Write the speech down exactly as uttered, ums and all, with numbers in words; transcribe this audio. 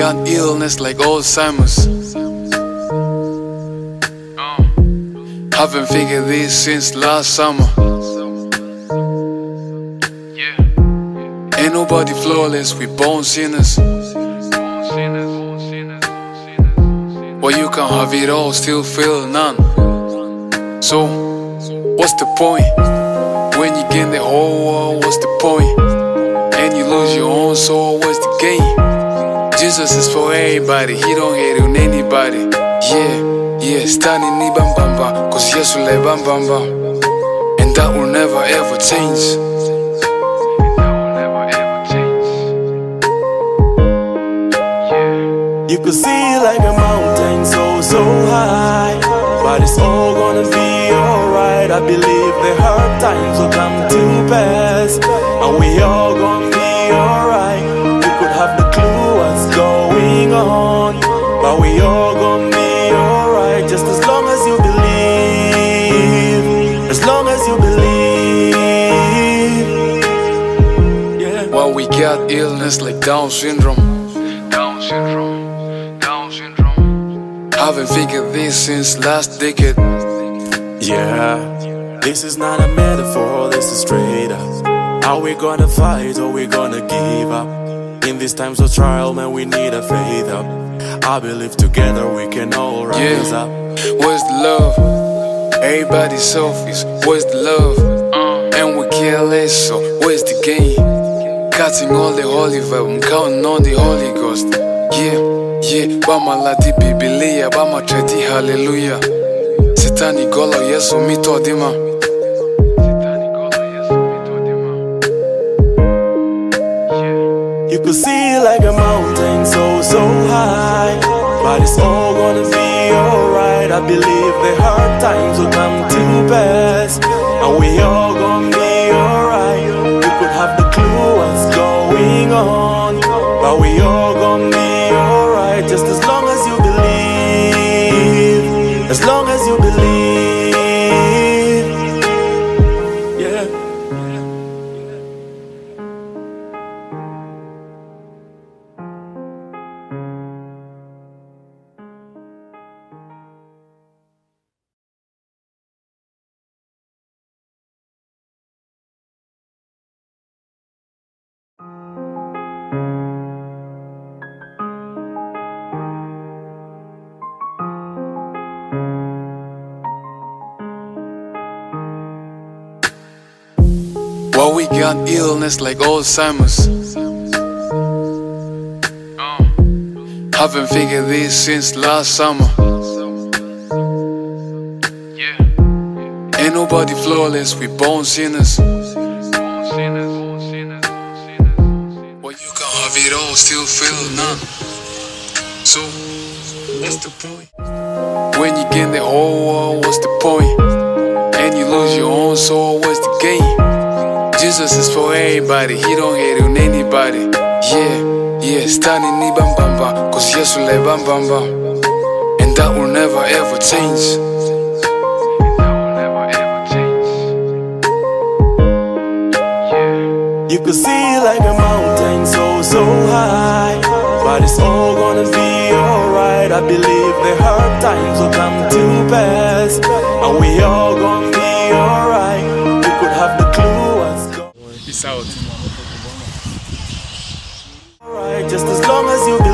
got illness like Alzheimer's. Haven't figured this since last summer. Ain't nobody flawless, we born sinners. Well, you can have it all, still feel none. So, what's the point? When you gain the whole world, what's the point? And you lose your own soul, what's the gain? Jesus is for everybody, he don't hate on anybody. Yeah, yeah, standing ni bam bam bam, cause yes will bam bam bam. And that will never ever change. You could see like a mountain so, so high, but it's all gonna be alright. I believe the hard times will come to pass, and we all gonna be alright. You could have the clue what's going on, but we all gonna be alright. Just as long as you believe, as long as you believe. Yeah. Well, we got illness like Down syndrome. Down syndrome. Haven't figured this since last decade. Yeah, this is not a metaphor, this is straight up. Are we gonna fight or we gonna give up? In these times of trial, man, we need a faith up. I believe together we can all rise yeah. up. Where's the love? Everybody's selfish, where's the love? And we care less, so where's the gain? Cutting all the holy vibe, I'm counting on the Holy Ghost. Yeah, yeah, Bama lati Biblia, Bama treti hallelujah. Sitani golo yesu mito dima. You could see like a mountain so, so high, but it's all gonna be alright. I believe the hard times will come to pass, and we all gonna be alright. You could have the clue what's going on, but we all gonna be alright. Just as long as you believe, as long as you believe. Yeah. Well, we got illness like Alzheimer's. Haven't figured this since last summer. Ain't nobody flawless, we born sinners. Well, you can have it all, still feel none. So, what's the point? When you gain the whole world, what's the point? And you lose your own soul, what's the gain? Jesus is for everybody, he don't hate on anybody. Yeah, yeah, standing ni bam bam bam, cause yes will bam bam bam. And that will never ever change. You could see like a mountain so, so high, but it's all gonna be alright. I believe the hard times will come to pass, and we all gonna be alright. You could have the clue what's going on. Peace out. Alright, just as long as you believe.